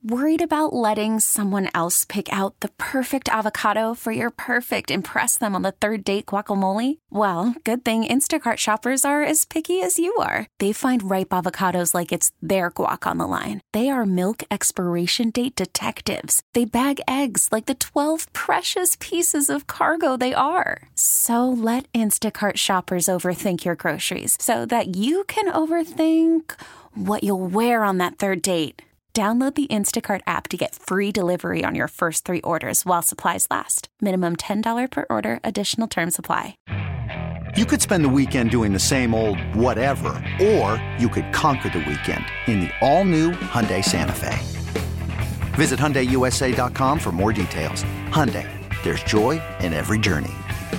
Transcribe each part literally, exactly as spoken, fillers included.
Worried about letting someone else pick out the perfect avocado for your perfect impress them on the third date guacamole? Well, good thing Instacart shoppers are as picky as you are. They find ripe avocados like it's their guac on the line. They are milk expiration date detectives. They bag eggs like the twelve precious pieces of cargo they are. So let Instacart shoppers overthink your groceries so that you can overthink what you'll wear on that third date. Download the Instacart app to get free delivery on your first three orders while supplies last. Minimum ten dollars per order. Additional terms apply. You could spend the weekend doing the same old whatever, or you could conquer the weekend in the all-new Hyundai Santa Fe. Visit Hyundai U S A dot com for more details. Hyundai, there's joy in every journey.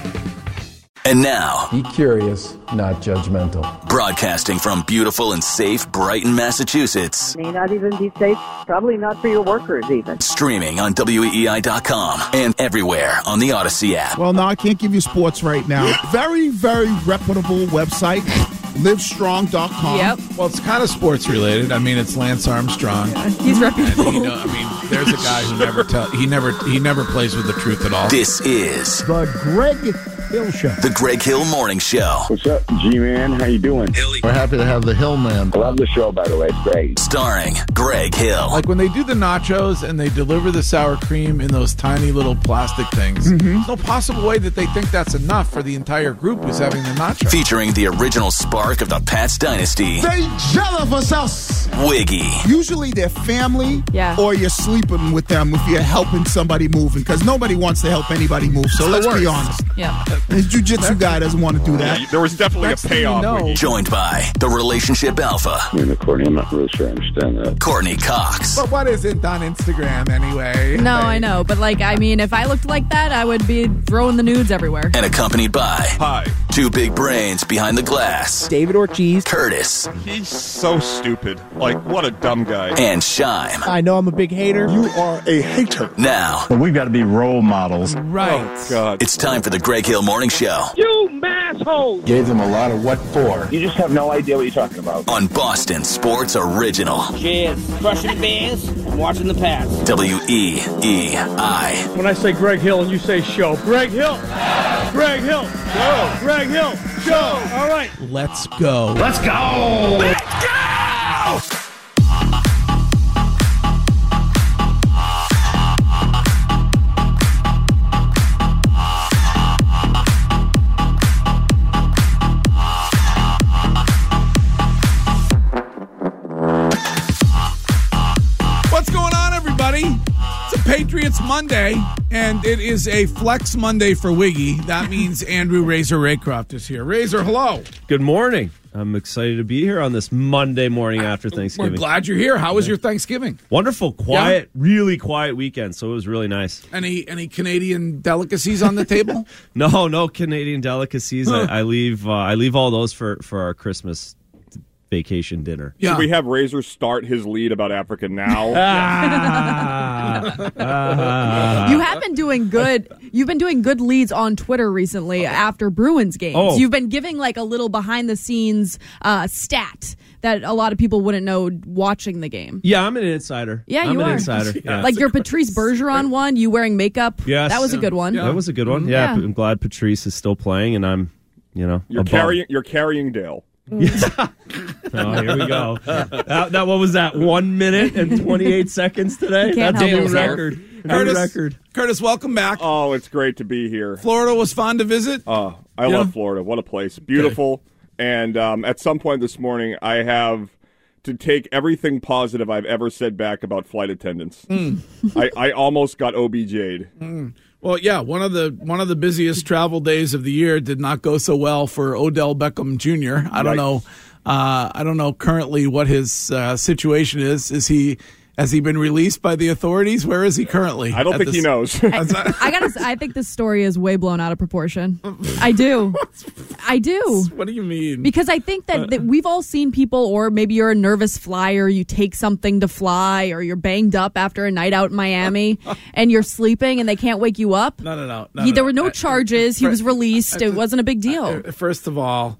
And now, be curious, not judgmental. Broadcasting from beautiful and safe Brighton, Massachusetts. May not even be safe, probably not for your workers even. Streaming on W E E I dot com and everywhere on the Odyssey app. Well, no, I can't give you sports right now. Very, very reputable website, livestrong dot com. Yep. Well, it's kind of sports related. I mean, it's Lance Armstrong. Yeah, he's reputable. And, you know, I mean, there's a guy who never tell, he never he never plays with the truth at all. This is the Greg Hill Show. The Greg Hill Morning Show. What's up, G-Man? How you doing? Hilly. We're happy to have the Hill Man. I love the show, by the way. It's great. Starring Greg Hill. Like when they do the nachos and they deliver the sour cream in those tiny little plastic things, Mm-hmm. there's no possible way that they think that's enough for the entire group who's having the nacho. Featuring the original spark of the Pats dynasty. They jealous us. Wiggy. Usually they're family, Yeah. or you're sleeping with them if you're helping somebody move, because nobody wants to help anybody move. So let's be honest. Yeah. This jiu-jitsu guy doesn't want to do that. There was definitely Next a thing you payoff. know- Wiggy. Joined by the relationship alpha, I mean, Courtney, I'm not really sure I understand that. Courtney Cox. But what isn't on Instagram anyway? No, I know. But, like, I mean, if I looked like that, I would be throwing the nudes everywhere. And accompanied by Hi. two big brains behind the glass, David Ortiz. Curtis He's so stupid. Like, what a dumb guy. and Shime. I know I'm a big hater. You are a hater. Now, But we've got to be role models. Right. Oh, God. it's time for the Greg Hill Morning Show You masshole! Gave them a lot of what for. You just have no idea what you're talking about. on Boston Sports Original. Cheers. Crushing the Bears and watching the Pats. W E E I. When I say Greg Hill and you say show, Greg Hill, Greg Hill, show, Greg Hill, show. All right. Let's go. Let's go! What's going on, everybody? It's a Patriots Monday, and it is a Flex Monday for Wiggy. That means Andrew Razor Raycroft is here. Razor, hello. Good morning. I'm excited to be here on this Monday morning after We're Thanksgiving. glad you're here. How was your Thanksgiving? Wonderful, quiet, really quiet weekend, so it was really nice. Any any Canadian delicacies on the table? No, no Canadian delicacies. Huh. I, I leave uh, I leave all those for, for our Christmas vacation dinner. Yeah. Should we have Razor start his lead about Africa now? Ah, ah. You have been doing good. You've been doing good leads on Twitter recently after Bruins games. Oh. You've been giving like a little behind the scenes uh, stat that a lot of people wouldn't know watching the game. Yeah, I'm an insider. Yeah, I'm you an are. insider. Yeah. Like your Patrice Bergeron one, you wearing makeup. Yes. That was a good one. That was a good one. Yeah, Yeah. I'm glad Patrice is still playing, and I'm, you know, You're above. carrying. You're carrying Dale. Oh, here we go. That, that what was that? One minute and twenty-eight seconds today. You can't That's a help new yourself. record. New Curtis, record. Curtis, welcome back. Oh, it's great to be here. Florida was fun to visit. Oh, I Yeah. love Florida. What a place. Beautiful. And um, at some point this morning, I have to take everything positive I've ever said back about flight attendants. I, I almost got O B J'd. Well, yeah, one of the one of the busiest travel days of the year did not go so well for Odell Beckham Junior I don't Right. know. Uh, I don't know currently what his uh, situation is. Is he has he been released by the authorities? Where is he currently? I don't At think he this- knows. I, I gotta. I think this story is way blown out of proportion. I do. I do. What do you mean? Because I think that, that we've all seen people, or maybe you're a nervous flyer, you take something to fly, or you're banged up after a night out in Miami, and you're sleeping and they can't wake you up. No, no, no. no, He, no, there no. were no I- charges. He I- was released. I- It wasn't a big deal. Uh, First of all,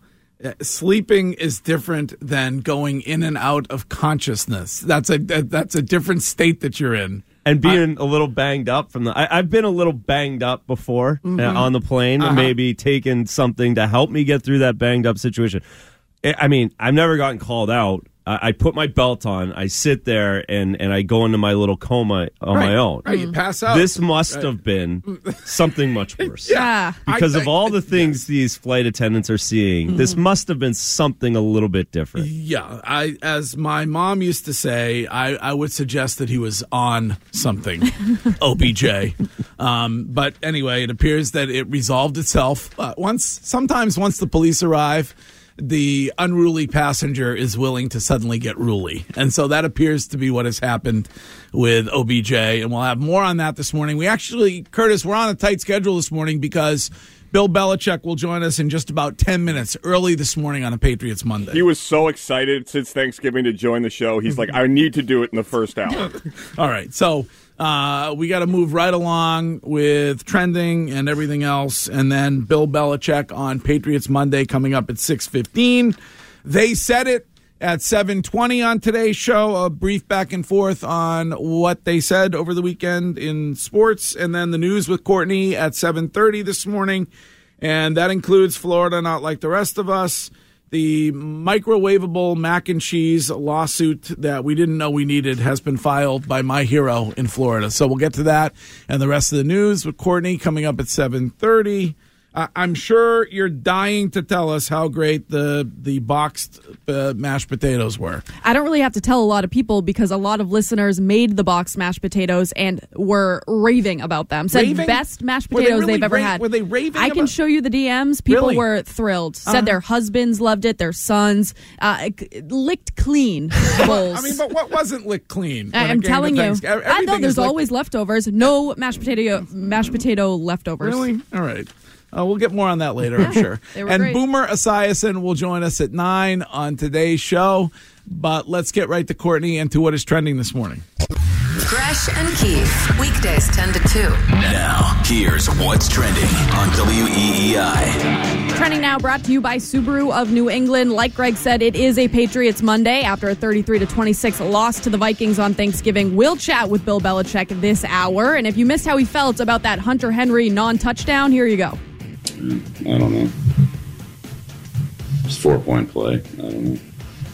Uh, Sleeping is different than going in and out of consciousness. That's a that- that's a different state that you're in. And being a little banged up from the, I, I've been a little banged up before Mhm. uh, on the plane, Uh-huh. and maybe taken something to help me get through that banged up situation. I I mean, I've never gotten called out. I, I put my belt on, I sit there, and, and I go into my little coma on Right, my own. right, you pass out. This must Right. have been something much worse. Yeah. Because I- of all the things these flight attendants are seeing, this must have been something a little bit different. Yeah, I as my mom used to say, I, I would suggest that he was on something, O B J. Um, but anyway, it appears that it resolved itself. Uh, once, sometimes once the police arrive, the unruly passenger is willing to suddenly get ruly. And so that appears to be what has happened with O B J. And we'll have more on that this morning. We actually, Curtis, we're on a tight schedule this morning because Bill Belichick will join us in just about ten minutes early this morning on a Patriots Monday. He was so excited since Thanksgiving to join the show. He's like, I need to do it in the first hour. All right. So uh, we got to move right along with trending and everything else. And then Bill Belichick on Patriots Monday coming up at six fifteen. They said it at seven twenty on today's show. A brief back and forth on what they said over the weekend in sports. And then the news with Courtney at seven thirty this morning. And that includes Florida Not Like the Rest of Us, the microwavable mac and cheese lawsuit that we didn't know we needed has been filed by my hero in Florida. So we'll get to that and the rest of the news with Courtney coming up at seven thirty. Uh, I'm sure you're dying to tell us how great the the boxed uh, mashed potatoes were. I don't really have to tell a lot of people because a lot of listeners made the boxed mashed potatoes and were raving about them. Said Raving? best mashed Were they potatoes really they've ever ra- had. were they raving I can about- show you the D Ms. People Really? were thrilled. Said Uh-huh. their husbands loved it, their sons. Uh, licked clean bowls. I mean, but what wasn't licked clean? when I it am came to telling you. Thanks- I know everything there's is licked- always leftovers. No mashed potato mashed potato leftovers. Really? All right. Uh, we'll get more on that later, I'm sure. They were and great. Boomer Esiason will join us at nine on today's show. But let's get right to Courtney and to what is trending this morning. Gresh and Keefe, weekdays ten to two. Now, here's what's trending on W E E I. Trending now brought to you by Subaru of New England. Like Greg said, it is a Patriots Monday after a thirty-three to twenty-six loss to the Vikings on Thanksgiving. We'll chat with Bill Belichick this hour. And if you missed how he felt about that Hunter Henry non-touchdown, here you go. I don't know. It's four-point play. I don't know.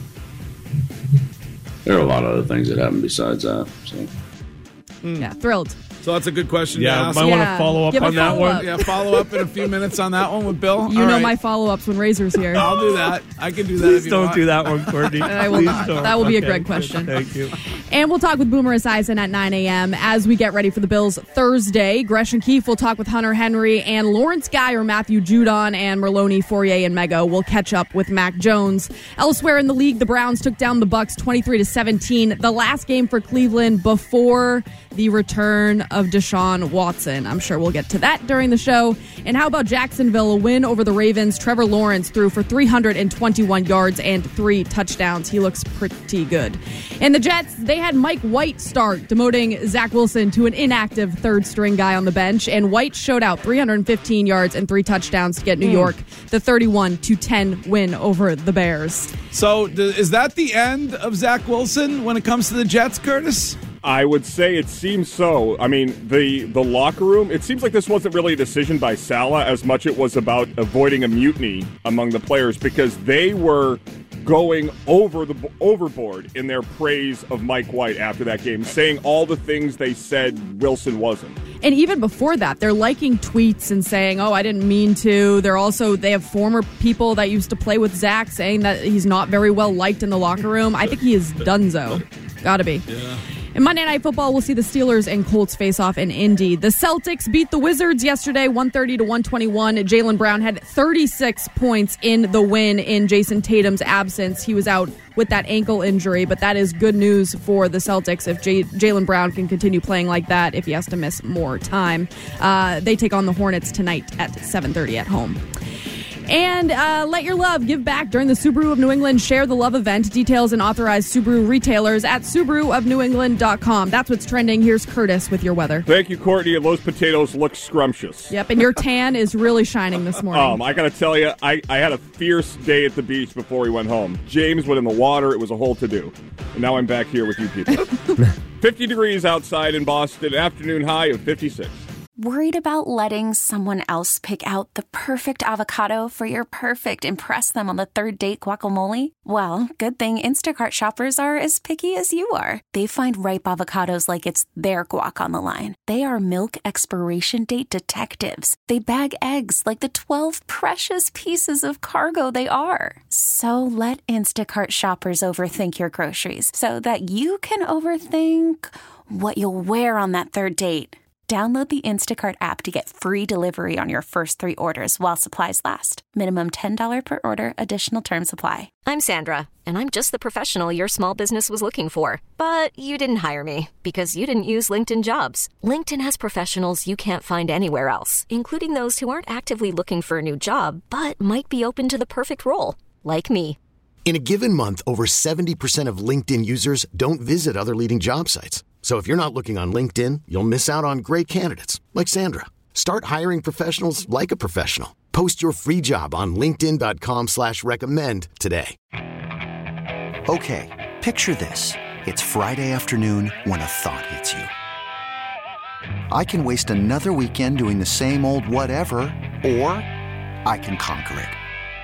There are a lot of other things that happen besides that. So. Yeah, thrilled. So that's a good question Yeah, to ask. might want to follow up Give a on that follow-up. one. Yeah, follow up in a few minutes on that one with Bill. You All know right. my follow-ups when Razor's here. I'll do that. I can do that. Please if you don't want. do that one, Courtney. I will Please not. don't. That will be a Okay, Greg good. question. Thank you. And we'll talk with Boomer Esiason at nine a.m. as we get ready for the Bills Thursday. Gresh and Keefe will talk with Hunter Henry, and Lawrence Guy, Matthew Judon, and Merlone, Fourier, and Mego will catch up with Mac Jones. Elsewhere in the league, the Browns took down the Bucs twenty-three to seventeen, the last game for Cleveland before the return of Deshaun Watson. I'm sure we'll get to that during the show. And how about Jacksonville, a win over the Ravens? Trevor Lawrence threw for three hundred twenty-one yards and three touchdowns. He looks pretty good. And the Jets, they had Mike White start, demoting Zach Wilson to an inactive third-string guy on the bench. And White showed out three hundred fifteen yards and three touchdowns to get New York the thirty-one to ten win over the Bears. So th- is that the end of Zach Wilson when it comes to the Jets, Curtis? I would say it seems so. I mean, the the locker room, it seems like this wasn't really a decision by Saleh as much it was about avoiding a mutiny among the players because they were going over the overboard in their praise of Mike White after that game, saying all the things they said Wilson wasn't. And even before that, they're liking tweets and saying, oh, I didn't mean to. They're also, they have former people that used to play with Zach saying that he's not very well liked in the locker room. I think he is donezo. Gotta be. Yeah. In Monday Night Football, we'll see the Steelers and Colts face off in Indy. The Celtics beat the Wizards yesterday, one thirty to one twenty-one. Jaylen Brown had thirty-six points in the win in Jason Tatum's absence. He was out with that ankle injury, but that is good news for the Celtics if J- Jaylen Brown can continue playing like that if he has to miss more time. Uh, they take on the Hornets tonight at seven thirty at home. And uh, let your love give back during the Subaru of New England Share the Love event. Details and authorized Subaru retailers at Subaru of New England dot com. That's what's trending. Here's Curtis with your weather. Thank you, Courtney. And those potatoes look scrumptious. Yep, and your tan is really shining this morning. Um, I got to tell you, I, I had a fierce day at the beach before we went home. James went in the water. It was a whole to-do. And now I'm back here with you people. fifty degrees outside in Boston. Afternoon high of fifty-six. Worried about letting someone else pick out the perfect avocado for your perfect impress them on the third date guacamole? Well, good thing Instacart shoppers are as picky as you are. They find ripe avocados like it's their guac on the line. They are milk expiration date detectives. They bag eggs like the twelve precious pieces of cargo they are. So let Instacart shoppers overthink your groceries so that you can overthink what you'll wear on that third date. Download the Instacart app to get free delivery on your first three orders while supplies last. Minimum ten dollars per order. Additional terms apply. I'm Sandra, and I'm just the professional your small business was looking for. But you didn't hire me because you didn't use LinkedIn Jobs. LinkedIn has professionals you can't find anywhere else, including those who aren't actively looking for a new job, but might be open to the perfect role, like me. In a given month, over seventy percent of LinkedIn users don't visit other leading job sites. So if you're not looking on LinkedIn, you'll miss out on great candidates like Sandra. Start hiring professionals like a professional. Post your free job on linkedin dot com slash recommend today. Okay, picture this. It's Friday afternoon when a thought hits you. I can waste another weekend doing the same old whatever, or I can conquer it.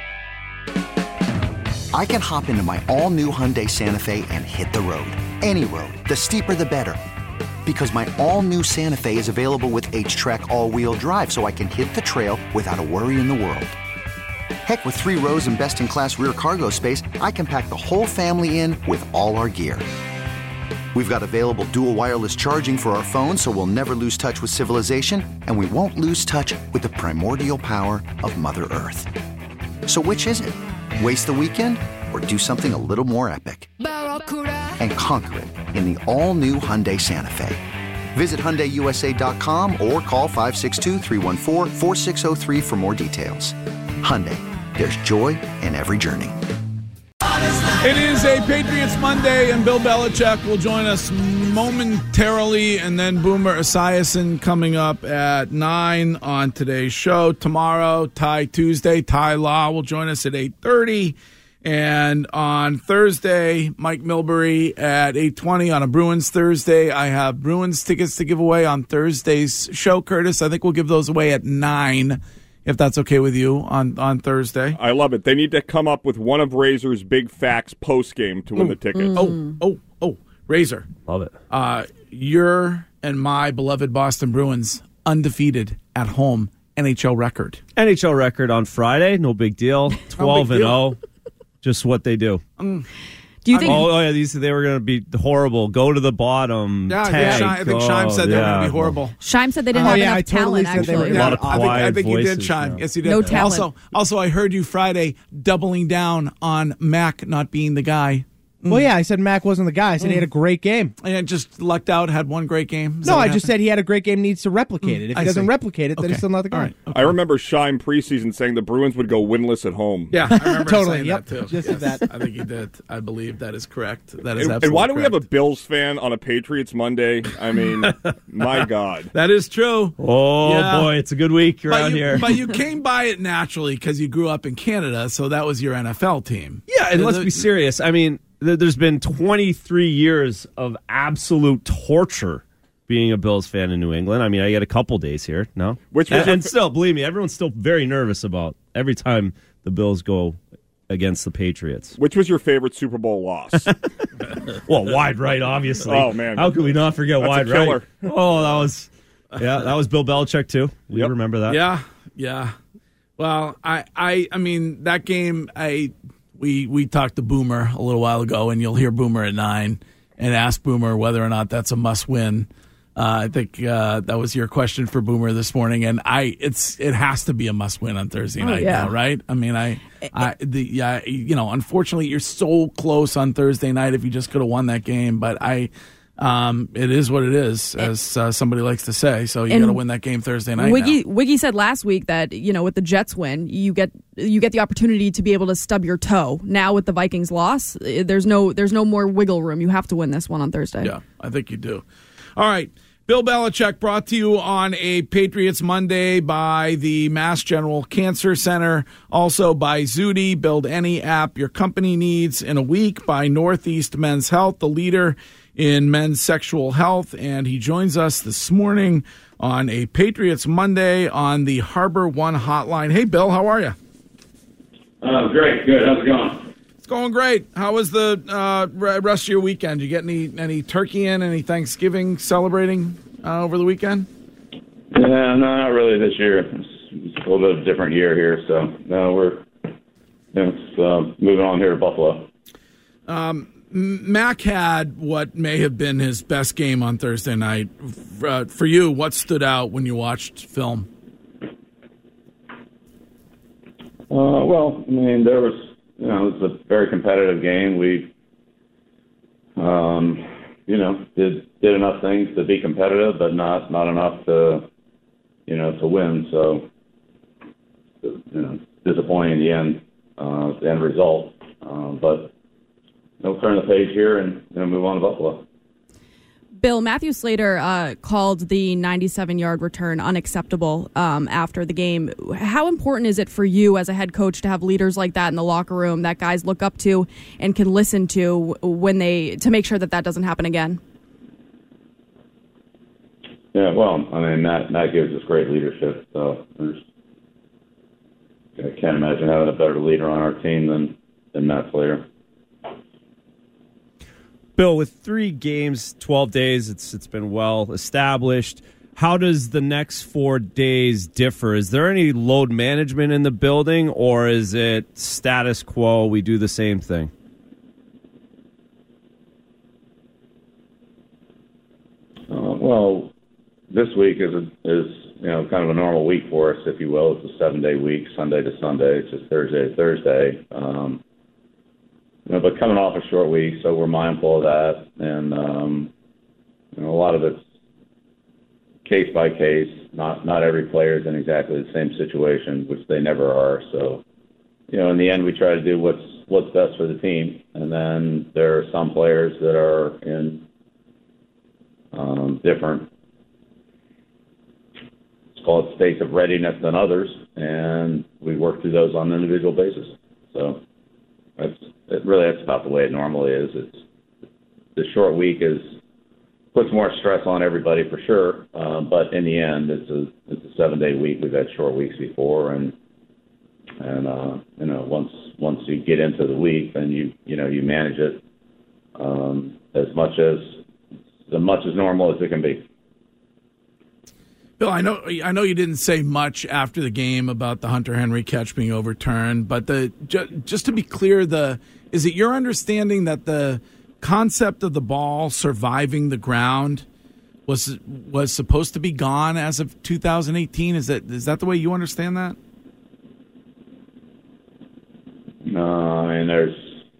I can hop into my all-new Hyundai Santa Fe and hit the road. Any road. The steeper, the better. Because my all-new Santa Fe is available with H-Track all-wheel drive, so I can hit the trail without a worry in the world. Heck, with three rows and best-in-class rear cargo space, I can pack the whole family in with all our gear. We've got available dual wireless charging for our phones, so we'll never lose touch with civilization, and we won't lose touch with the primordial power of Mother Earth. So which is it? Waste the weekend or do something a little more epic? And conquer it in the all-new Hyundai Santa Fe. Visit Hyundai U S A dot com or call five six two, three one four, four six zero three for more details. Hyundai, there's joy in every journey. It is a Patriots Monday, and Bill Belichick will join us momentarily, and then Boomer Esiason coming up at nine on today's show. Tomorrow, Ty Tuesday, Ty Law will join us at eight thirty, and on Thursday, Mike Milbury at eight twenty on a Bruins Thursday. I have Bruins tickets to give away on Thursday's show, Curtis. I think we'll give those away at nine. If that's okay with you, on, on Thursday. I love it. They need to come up with one of Razor's big facts post-game to win Ooh. the tickets. Oh, oh, oh, Razor. Love it. Uh, your and my beloved Boston Bruins undefeated at home N H L record. N H L record on Friday, no big deal. twelve and oh, just what they do. Mm. Do you think? Oh, oh yeah, these they were going to be horrible. Go to the bottom. Yeah, tank. I think Scheim said they were going to be horrible. Scheim said they didn't Oh, have yeah, enough I totally talent, said they were- actually. A lot of I think, quiet I think you did, voices, Scheim. yeah. Yes, you did. No talent. Also, also, I heard you Friday doubling down on Mac not being the guy. Well, yeah, I said Mac wasn't the guy. I said he had a great game. And just lucked out, had one great game. Is No, that what I just happened? said he had a great game, needs to replicate it. If he I doesn't see. replicate it, then Okay. he's still not the guy. All right. I remember Scheim preseason saying the Bruins would go winless at home. Yeah, I remember Totally, saying yep, that too. just Yes, that. I think you did. I believe that is correct. That is And, absolutely and why do we have a correct. Bills fan on a Patriots Monday? I mean, my God. That is true. Oh, Yeah. boy, it's a good week But around you, here. but you came by it naturally because you grew up in Canada, so that was your N F L team. Yeah, and The- let's the- be serious. I mean, th- there's been twenty-three years of absolute torture being a Bills fan in New England. I mean, I get a couple days here, no? Which was and, your and fa- still, believe me, everyone's still very nervous about every time the Bills go against the Patriots. Which was your favorite Super Bowl loss? Well, wide right, obviously. Oh, man. How could we not forget That's a wide killer. right? Oh, that was, yeah, that was Bill Belichick, too. We Yep. remember that. Yeah, yeah. Well, I, I, I mean, that game, I, we, we talked to Boomer a little while ago, and you'll hear Boomer at nine and ask Boomer whether or not that's a must-win. Uh, I think uh, that was your question for Boomer this morning, and I, it's, it has to be a must-win on Thursday Oh, night yeah. now, right? I mean, I, I, the, yeah, you know, unfortunately, you're so close on Thursday night if you just could have won that game, but I. Um, it is what it is, as uh, somebody likes to say. So you got to win that game Thursday night. Wiggy, now. Wiggy said last week that, you know, with the Jets win, you get you get the opportunity to be able to stub your toe. Now with the Vikings loss, there's no there's no more wiggle room. You have to win this one on Thursday. Yeah, I think you do. All right. Bill Belichick brought to you on a Patriots Monday by the Mass General Cancer Center, also by Zudi. Build any app your company needs in a week, by Northeast Men's Health, the leader in men's sexual health. And he joins us this morning on a Patriots Monday on the Harbor One hotline. Hey, Bill, how are you? Uh, great, good. How's it going? It's going great. How was the uh, rest of your weekend? Did you get any, any turkey in, any Thanksgiving celebrating uh, over the weekend? Yeah, no, not really this year. It's, it's a little bit of a different year here, so no, we're you know, it's, uh, moving on here to Buffalo. Um, Mac had what may have been his best game on Thursday night. Uh, for you, what stood out when you watched film? Uh, well, I mean, there was, you know, it was a very competitive game. We, um, you know, did did enough things to be competitive, but not not enough to, you know, to win. So, you know, disappointing in the end, uh, the end result. Uh, but we'll turn the page here and you know, move on to Buffalo. Bill, Matthew Slater uh, called the ninety-seven-yard return unacceptable um, after the game. How important is it for you as a head coach to have leaders like that in the locker room that guys look up to and can listen to when they to make sure that that doesn't happen again? Yeah, well, I mean, Matt, Matt gives us great leadership. So there's, I can't imagine having a better leader on our team than, than Matt Slater. Bill, with three games, twelve days, it's it's been well established. How does the next four days differ? Is there any load management in the building, or is it status quo, we do the same thing? Uh, well, this week is, a, is you know kind of a normal week for us, if you will. It's a seven-day week, Sunday to Sunday. It's just Thursday to Thursday. Um, You know, but coming off a short week, so we're mindful of that, and um, you know, a lot of it's case by case. Not not every player is in exactly the same situation, which they never are. So, you know, in the end, we try to do what's what's best for the team, and then there are some players that are in um, different, let's call it states of readiness than others, and we work through those on an individual basis. So. That's it really that's about the way it normally is. It's the short week is puts more stress on everybody for sure, uh, but in the end, it's a it's a seven day week. We've had short weeks before, and and uh, you know once once you get into the week, then you you know you manage it um, as much as as much as normal as it can be. Bill, I know I know you didn't say much after the game about the Hunter Henry catch being overturned, but the ju- just to be clear, the is it your understanding that the concept of the ball surviving the ground was was supposed to be gone as of two thousand eighteen? Is that is that the way you understand that? No, I mean there's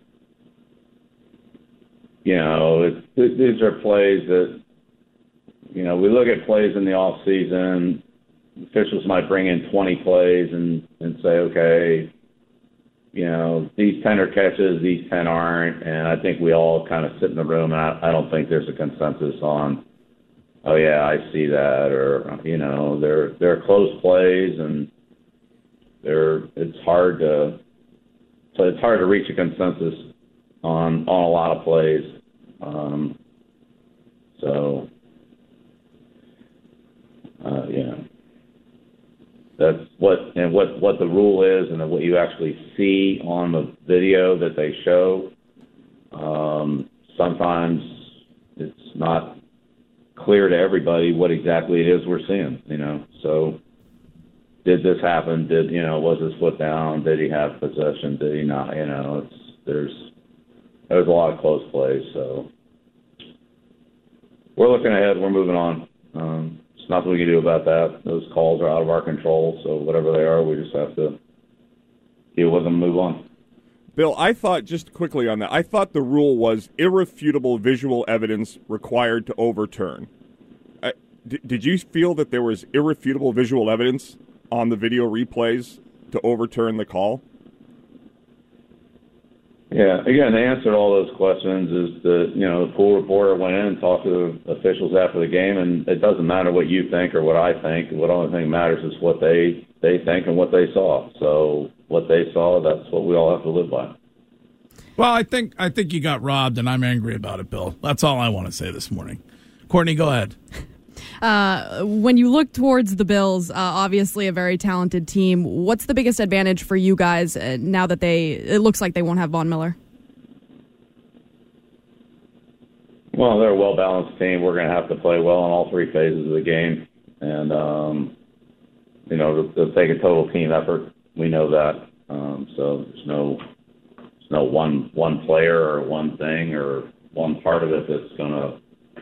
you know it, these are plays that. You know, we look at plays in the off season. Officials might bring in twenty plays and, and say, okay, you know, these ten are catches, these ten aren't. And I think we all kind of sit in the room, and I, I don't think there's a consensus on, oh yeah, I see that, or you know, they're they're close plays, and they're it's hard to so it's hard to reach a consensus on on a lot of plays. Um, so. Uh, you know, that's what and what, what the rule is, and what you actually see on the video that they show. Um, sometimes it's not clear to everybody what exactly it is we're seeing. You know, so did this happen? Did you know? Was his foot down? Did he have possession? Did he not? You know, it's there's there's a lot of close plays. So we're looking ahead. We're moving on. Um, There's nothing we can do about that. Those calls are out of our control, so whatever they are, we just have to deal with them and move on. Bill, I thought, just quickly on that, I thought the rule was irrefutable visual evidence required to overturn. Uh, d- did you feel that there was irrefutable visual evidence on the video replays to overturn the call? Yeah, again, the answer to all those questions is that, you know, the pool reporter went in and talked to the officials after the game, and it doesn't matter what you think or what I think. What only thing matters is what they, they think and what they saw. So what they saw, that's what we all have to live by. Well, I think I think you got robbed, and I'm angry about it, Bill. That's all I want to say this morning. Courtney, go ahead. Uh, when you look towards the Bills, uh, obviously a very talented team, what's the biggest advantage for you guys uh, now that they, it looks like they won't have Von Miller? Well, they're a well-balanced team. We're going to have to play well in all three phases of the game. And, um, you know, it'll take a total team effort. We know that. Um, so there's no there's no one one player or one thing or one part of it that's going to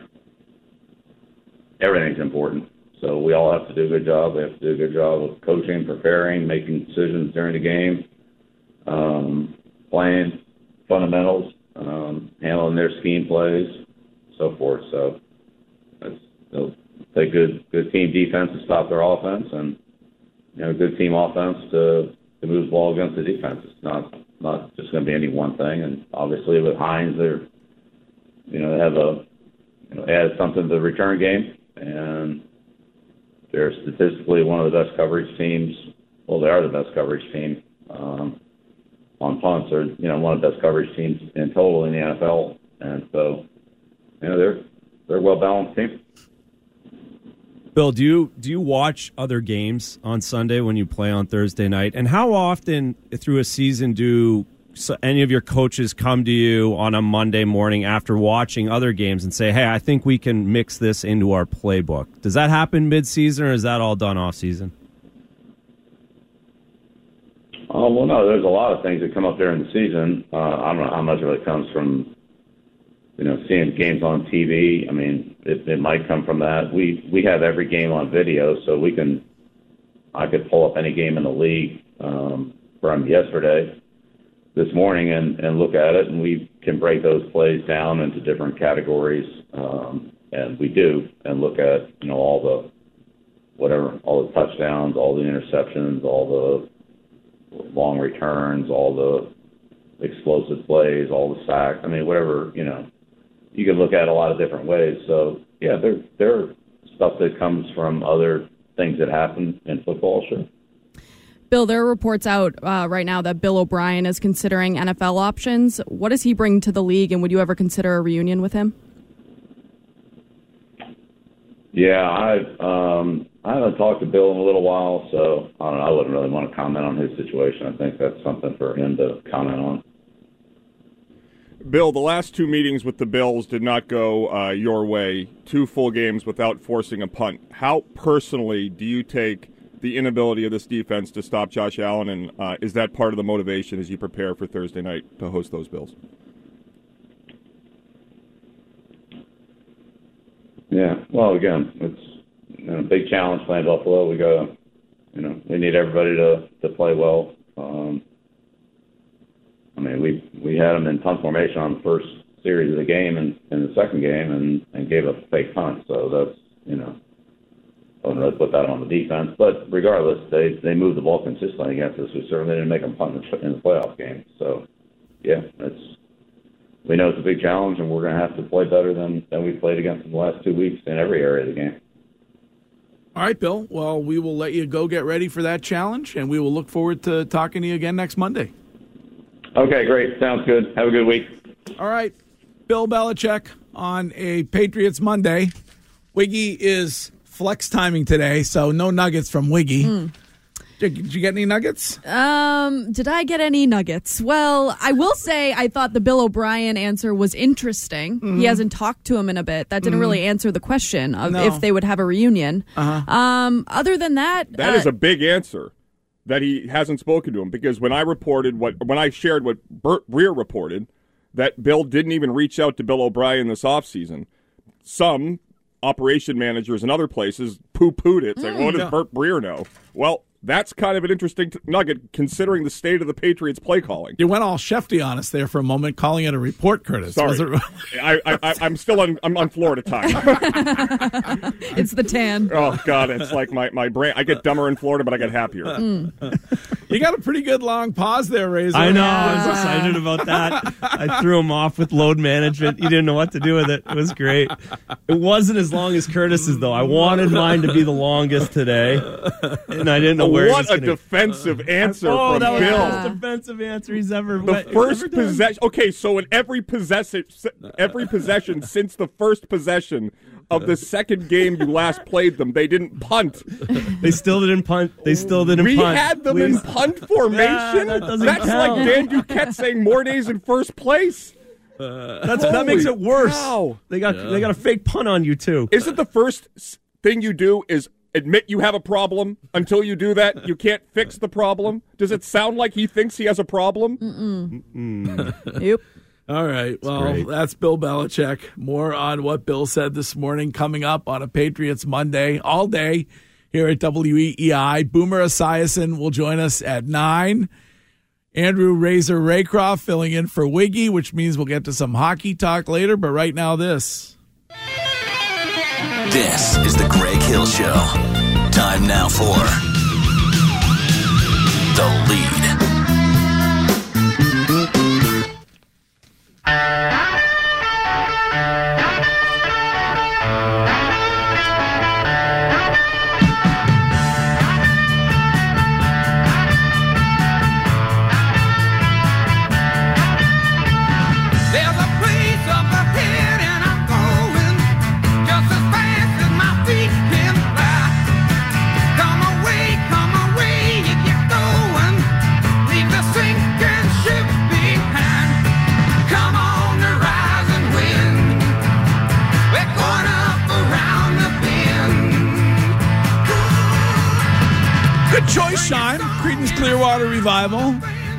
– everything's important. So we all have to do a good job. We have to do a good job of coaching, preparing, making decisions during the game, um, playing fundamentals, um, handling their scheme plays, so forth. So it's, it'll take good good team defense to stop their offense, and you know, good team offense to to move the ball against the defense. It's not not just going to be any one thing. And obviously with Hines, they're you know they have a you know added something to the return game, and they're statistically one of the best coverage teams. Well, they are the best coverage team um, on punts. They're you know one of the best coverage teams in total in the N F L, and so you know they're they're a well balanced team. Bill, do you do you watch other games on Sunday when you play on Thursday night? And how often through a season do so any of your coaches come to you on a Monday morning after watching other games and say, hey, I think we can mix this into our playbook? Does that happen mid-season, or is that all done off-season? Oh, well, no, there's a lot of things that come up during the season. Uh, I don't know how much of it comes from, you know, seeing games on T V. I mean, it, it might come from that. We we have every game on video, so we can, I could pull up any game in the league um, from yesterday, this morning, and, and look at it, and we can break those plays down into different categories, um, and we do, and look at, you know, all the, whatever, all the touchdowns, all the interceptions, all the long returns, all the explosive plays, all the sacks. I mean, whatever, you know, you can look at a lot of different ways. So, yeah, there there are stuff that comes from other things that happen in football, sure. Bill, there are reports out uh, right now that Bill O'Brien is considering N F L options. What does he bring to the league, and would you ever consider a reunion with him? Yeah, I um, I haven't talked to Bill in a little while, so I don't know. I wouldn't really want to comment on his situation. I think that's something for him to comment on. Bill, the last two meetings with the Bills did not go uh, your way. Two full games without forcing a punt. How personally do you take the inability of this defense to stop Josh Allen, and uh, is that part of the motivation as you prepare for Thursday night to host those Bills? Yeah, well, again, it's you know, a big challenge playing Buffalo. We got, you know, we need everybody to, to play well. Um, I mean, we we had them in punt formation on the first series of the game and in the second game, and, and gave up a fake punt. So that's you know, I wouldn't really put that on the defense. But regardless, they they moved the ball consistently against us. We certainly didn't make them punt in the playoff game. So yeah, it's. We know it's a big challenge, and we're going to have to play better than, than we played against in the last two weeks in every area of the game. All right, Bill. Well, we will let you go get ready for that challenge, and we will look forward to talking to you again next Monday. Okay, great. Sounds good. Have a good week. All right. Bill Belichick on a Patriots Monday. Wiggy is flex timing today, so no nuggets from Wiggy. Mm. Did, did you get any nuggets? Um, did I get any nuggets? Well, I will say I thought the Bill O'Brien answer was interesting. Mm-hmm. He hasn't talked to him in a bit. That didn't mm-hmm. really answer the question of No. if they would have a reunion. Uh-huh. Um, other than that, That uh, is a big answer that he hasn't spoken to him, because when I reported what when I shared what Burt Breer reported, that Bill didn't even reach out to Bill O'Brien this offseason. Some operation managers in other places poo-pooed it. It's like, Mm. what does Yeah. Burt Breer know? Well, That's kind of an interesting t- nugget considering the state of the Patriots' play calling. You went all Shefty on us there for a moment, calling it a report, Curtis. Sorry, Was it... I, I, I, I'm still on. I'm on Florida time. It's the tan. Oh God, it's like my, my brain. I get dumber in Florida, but I get happier. Mm. You got a pretty good long pause there, Razor. I know. I was excited about that. I threw him off with load management. He didn't know what to do with it. It was great. It wasn't as long as Curtis's, though. I wanted mine to be the longest today, and I didn't know where What a gonna... defensive answer oh, from that was Bill. the most defensive answer he's ever The wet- first ever done. possession. Okay, so in every possession, every possession since the first possession of the second game you last played them, they didn't punt. They still didn't punt. They still didn't we punt. We had them We... in punt formation. Yeah, that doesn't That's count. like Dan Duquette saying more days in first place. Uh, That's that makes it worse. Cow. They got Yeah. they got a fake punt on you too. Isn't the first thing you do is admit you have a problem? Until you do that, you can't fix the problem. Does it sound like he thinks he has a problem? Mm-mm. Mm. Yep. All right. Well, great. that's Bill Belichick. More on what Bill said this morning coming up on a Patriots Monday all day here at W E E I. Boomer Esiason will join us at nine. Andrew Razor Raycroft filling in for Wiggy, which means we'll get to some hockey talk later. But right now, this. This is the Greg Hill Show. Time now for The Lead. Good choice, Shime. Creedence Clearwater Revival.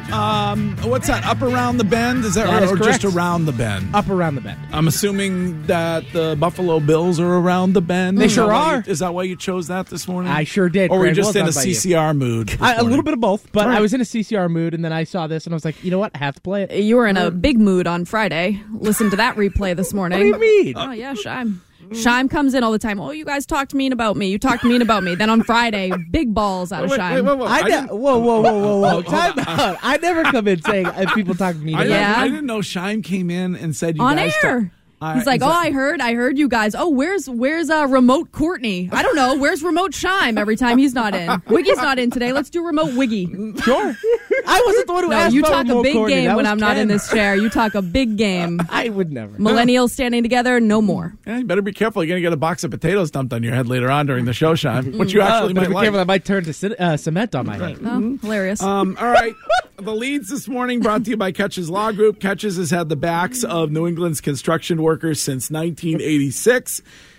Um, what's that? Up Around the Bend? Is that, That right? is Or correct. just Around the Bend? Up around the bend. I'm assuming that the Buffalo Bills are around the bend. They Is sure that why are. you- is that why you chose that this morning? I sure did. Or were you Greg. just Well in a done by you. C C R mood? this I, a morning? little bit of both, but All right. I was in a C C R mood, and then I saw this, and I was like, you know what? I have to play it. You were in a big mood on Friday. Listen to that replay this morning. What do you mean? Oh, yeah, Shime. Shime comes in all the time. Oh, you guys talked mean about me. You talked mean about me. Then on Friday, big balls out of Wait, Shime. wait, wait, wait. I I ne- didn't- whoa, whoa, whoa, whoa, whoa! Hold Time on. out. I never come in saying if people talk to me. I, about Yeah. didn't, I didn't know Shime came in and said you On guys air. talk- I- He's like, is oh, that- I heard, I heard you guys. Oh, where's where's uh, remote Courtney? I don't know. Where's remote Shime every time he's not in? Wiggy's not in today. Let's do remote Wiggy. Sure. I wasn't the one who No, asked you about talk a remote big Courtney. game That when was I'm not in Ken. this chair. You talk a big game. I would never. Millennials standing together, no more. Yeah, you better be careful. You're going to get a box of potatoes dumped on your head later on during the show, Shime. Which you Uh, actually better might be like. careful. That might turn to c- uh, cement on my head. Oh, hilarious. Um, all right. The leads this morning brought to you by Catches Law Group. Catches has had the backs of New England's construction workers since nineteen eighty-six.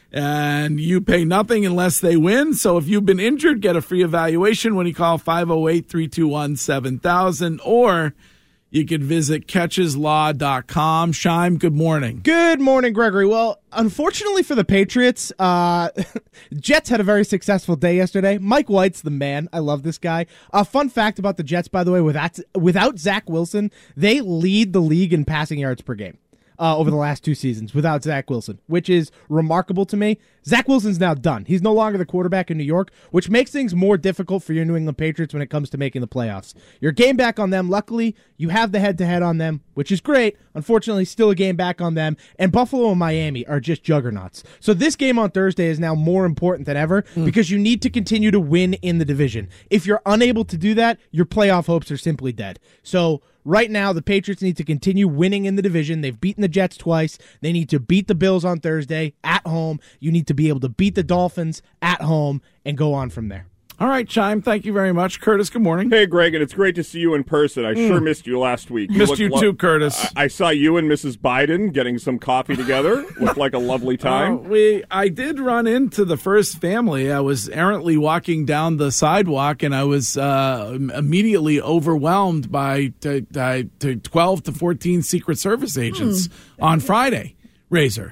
And you pay nothing unless they win. So if you've been injured, get a free evaluation when you call five oh eight, three two one, seven thousand. Or you could visit catches law dot com. Shime, good morning. Good morning, Gregory. Well, unfortunately for the Patriots, uh, Jets had a very successful day yesterday. Mike White's the man. I love this guy. A fun fact about the Jets, by the way, without, without Zach Wilson, they lead the league in passing yards per game. Uh, over the last two seasons without Zach Wilson, which is remarkable to me. Zach Wilson's now done. He's no longer the quarterback in New York, which makes things more difficult for your New England Patriots when it comes to making the playoffs. Your game back on them. Luckily, you have the head-to-head on them, which is great. Unfortunately, still a game back on them. And Buffalo and Miami are just juggernauts. So this game on Thursday is now more important than ever because you need to continue to win in the division. If you're unable to do that, your playoff hopes are simply dead. So right now, the Patriots need to continue winning in the division. They've beaten the Jets twice. They need to beat the Bills on Thursday at home. You need to be able to beat the Dolphins at home and go on from there. All right, Chime, thank you very much. Curtis, good morning. Hey, Greg, and it's great to see you in person. I sure missed you last week. Missed looked you lo- too, Curtis. I-, I saw you and Missus Biden getting some coffee together. Looked like a lovely time. Uh, we, I did run into the first family. I was errantly walking down the sidewalk, and I was uh, immediately overwhelmed by t- t- t- twelve to fourteen Secret Service agents on Friday. Razor.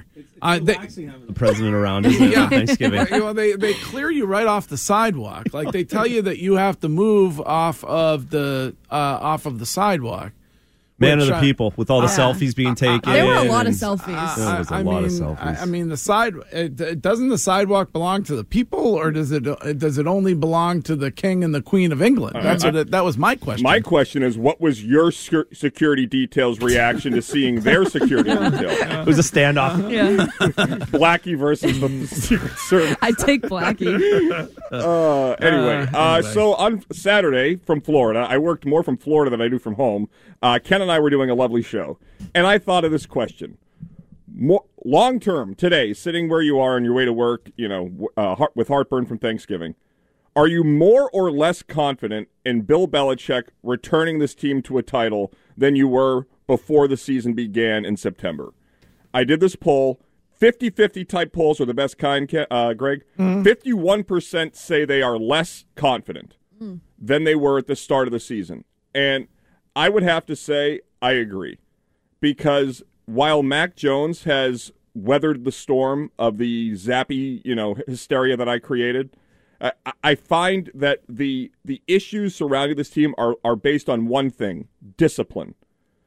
Uh, they, the president around, isn't it, yeah. on Thanksgiving? You know, they they clear you right off the sidewalk. Like they tell you that you have to move off of the uh, off of the sidewalk. Man Which, of the uh, people with all the uh, selfies being taken. There were a lot of and- selfies. Uh, There was a I lot mean, of selfies. I, I mean, the side it, it- doesn't the sidewalk belong to the people, or does it does it only belong to the king and the queen of England? That's Uh, what it, that was my question. My question is, what was your sec- security details reaction to seeing their security details? It was a standoff. Yeah. Blackie versus the Secret Service. I take Blackie. Uh, anyway, Uh, uh, anyway. so on Saturday from Florida, I worked more from Florida than I do from home. Uh, Ken and I were doing a lovely show, and I thought of this question. More, long term, today, sitting where you are on your way to work, you know, uh, heart, with heartburn from Thanksgiving, are you more or less confident in Bill Belichick returning this team to a title than you were before the season began in September? I did this poll. fifty-fifty type polls are the best kind, Ke- uh, Greg. Mm-hmm. fifty-one percent say they are less confident Mm. than they were at the start of the season. And I would have to say I agree. Because while Mac Jones has weathered the storm of the zappy, you know, hysteria that I created, I, I find that the the issues surrounding this team are, are based on one thing: discipline.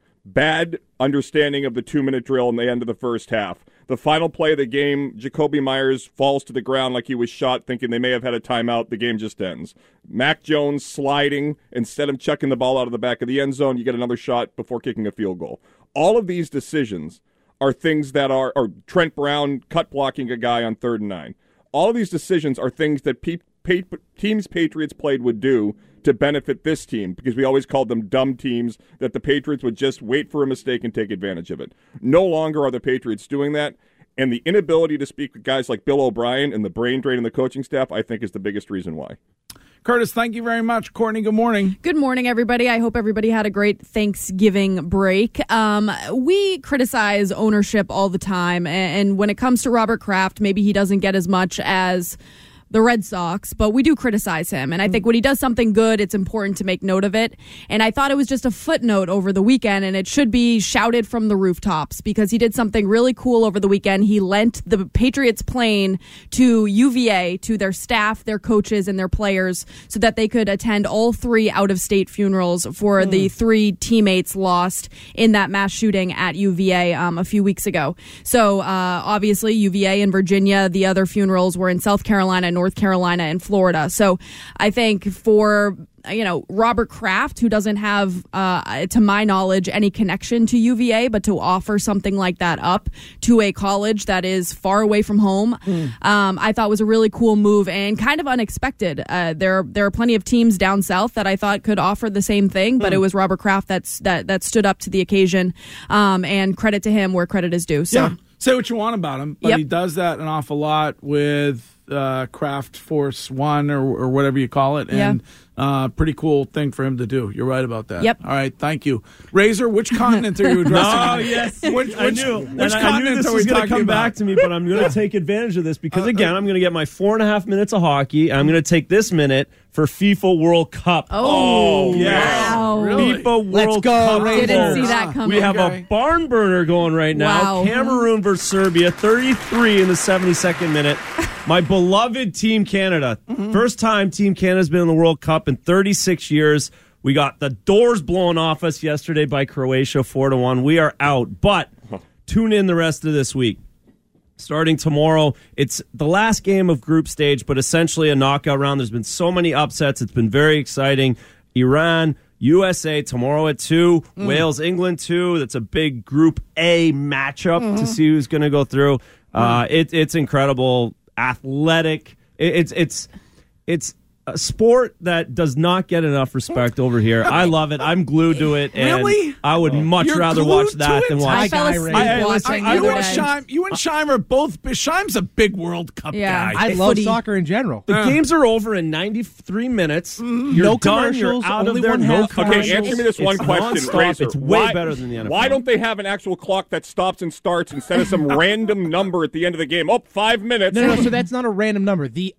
Bad understanding of the two-minute drill in the end of the first half. The final play of the game, Jacoby Myers falls to the ground like he was shot, thinking they may have had a timeout. The game just ends. Mac Jones sliding. Instead of chucking the ball out of the back of the end zone, you get another shot before kicking a field goal. All of these decisions are things that are, or Trent Brown cut blocking a guy on third and nine. All of these decisions are things that pe- pa- teams Patriots played would do to benefit this team, because we always called them dumb teams that the Patriots would just wait for a mistake and take advantage of it. No longer are the Patriots doing that, and the inability to speak with guys like Bill O'Brien and the brain drain in the coaching staff, I think, is the biggest reason why. Curtis, thank you very much. Courtney, good morning. Good morning, everybody. I hope everybody had a great Thanksgiving break. Um, we criticize ownership all the time, and when it comes to Robert Kraft, maybe he doesn't get as much as the Red Sox, but we do criticize him. And I think when he does something good, it's important to make note of it. And I thought it was just a footnote over the weekend, and it should be shouted from the rooftops, because he did something really cool over the weekend. He lent the Patriots plane to U V A, to their staff, their coaches, and their players, so that they could attend all three out-of-state funerals for mm. the three teammates lost in that mass shooting at U V A um, a few weeks ago. So uh, obviously U V A in Virginia, the other funerals were in South Carolina, North Carolina, and Florida. So I think for, you know, Robert Kraft, who doesn't have, uh, to my knowledge, any connection to U V A, but to offer something like that up to a college that is far away from home, mm. um, I thought was a really cool move and kind of unexpected. Uh, there, there are plenty of teams down south that I thought could offer the same thing, but mm. it was Robert Kraft that's, that that stood up to the occasion, um, and credit to him where credit is due. So. Yeah. Say what you want about him, but yep. he does that an awful lot with uh, Kraft Force One or, or whatever you call it, and yeah. uh, pretty cool thing for him to do. You're right about that. Yep. All right, thank you. Razor, which continent are you addressing? Oh, yes. Which, which, I knew. Which and continent I knew this are we was going to talking come about? back to me, but I'm going to take advantage of this because, again, I'm going to get my four and a half minutes of hockey, and I'm going to take this minute for FIFA World Cup. Oh, yes. Wow. Really? FIFA World Let's go, Cup. Rangers. Didn't see that coming. We have Okay. a barn burner going right now. Wow. Cameroon versus Serbia, thirty-three in the seventy-second minute. My beloved Team Canada. Mm-hmm. First time Team Canada's been in the World Cup in thirty-six years. We got the doors blown off us yesterday by Croatia, four to one. We are out, but tune in the rest of this week. Starting tomorrow, it's the last game of group stage, but essentially a knockout round. There's been so many upsets. It's been very exciting. Iran, U S A tomorrow at two. Mm. Wales, England two. That's a big Group A matchup mm-hmm. to see who's going to go through. Uh, it, it's incredible, athletic. It, it's it's it's a sport that does not get enough respect over here. I love it. I'm glued to it. And Really? I would much You're rather glued watch to that it? than watch. I fell asleep I- I- watching I, the you, other and day. Shime, you and Shime are both. Shime's a big World Cup Yeah. guy. I love Footy. soccer in general. The games are over in ninety-three minutes. Mm-hmm. You're No done. You're commercials, out only of there. one No half. Okay, commercials. answer me this one It's question, nonstop. Razor. It's way why, better than the N F L. Why don't they have an actual clock that stops and starts instead of some random number at the end of the game? Oh, five minutes. No, no, no, so that's not a random number. The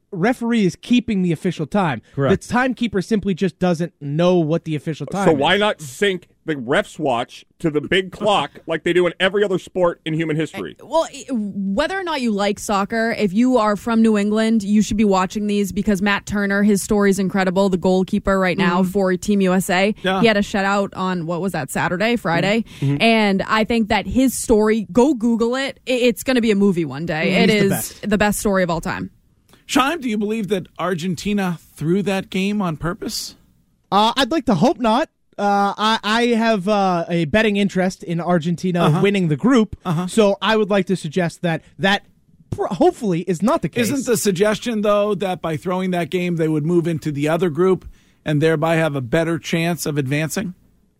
referee is keeping the official time. Correct. The timekeeper simply just doesn't know what the official time So is. why not sync the ref's watch to the big clock like they do in every other sport in human history? Well, whether or not you like soccer, if you are from New England, you should be watching these because Matt Turner, his story is incredible. The goalkeeper right now Mm-hmm. for Team U S A. Yeah. He had a shutout on, what was that, Saturday, Friday? Mm-hmm. And I think that his story, go Google it. It- It's going to be a movie one day. He's it the is best. the best story of all time. Shime, do you believe that Argentina threw that game on purpose? Uh, I'd like to hope not. Uh, I, I have uh, a betting interest in Argentina Uh-huh. winning the group, Uh-huh. so I would like to suggest that that pr- hopefully is not the case. Isn't the suggestion, though, that by throwing that game, they would move into the other group and thereby have a better chance of advancing?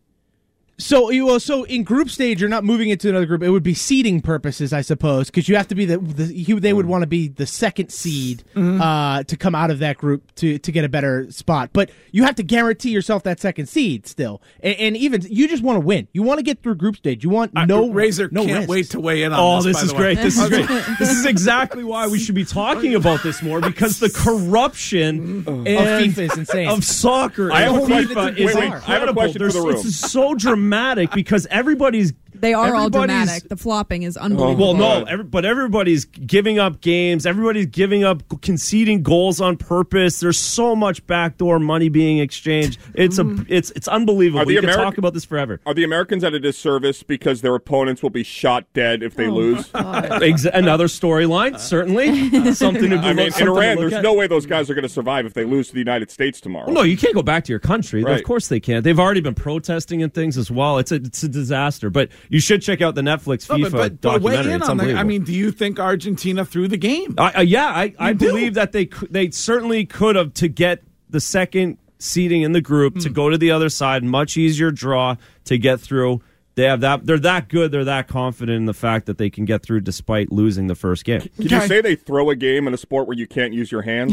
So, you well, so in group stage, you're not moving into another group. It would be seeding purposes, I suppose, because you have to be the, the you, they would want to be the second seed Mm-hmm. uh, to come out of that group to to get a better spot. But you have to guarantee yourself that second seed still, and, and even you just want to win. You want to get through group stage. You want no Razor no can't risks. wait to weigh in on Oh, this. this by is the way. great. This is great. This is exactly why we should be talking about this more, because the corruption Of and FIFA is insane. of soccer I have and a question- FIFA wait, is wait, I have a incredible. question for There's- the room. It's so dramatic because everybody's They are all everybody's- dramatic. The flopping is unbelievable. Well, no, every, but everybody's giving up games. Everybody's giving up, conceding goals on purpose. There's so much backdoor money being exchanged. It's a, it's it's unbelievable. Are the We could Ameri- talk about this forever. Are the Americans at a disservice because their opponents will be shot dead if they Oh, lose? Ex- Another storyline, certainly something to. I mean, in something to Iran, look there's at. no way those guys are going to survive if they lose to the United States tomorrow. Well, no, you can't go back to your country. Right. Of course they can't. They've already been protesting and things as well. It's a it's a disaster. But you should check out the Netflix No, FIFA but, but, but weigh documentary. in It's on that. unbelievable. I mean, do you think Argentina threw the game? I, uh, yeah, I, I do? believe that they cou- they certainly could have to get the second seeding in the group Hmm. to go to the other side. Much easier draw to get through. They have that. They're that good. They're that confident in the fact that they can get through despite losing the first game. Can you say they throw a game in a sport where you can't use your hands?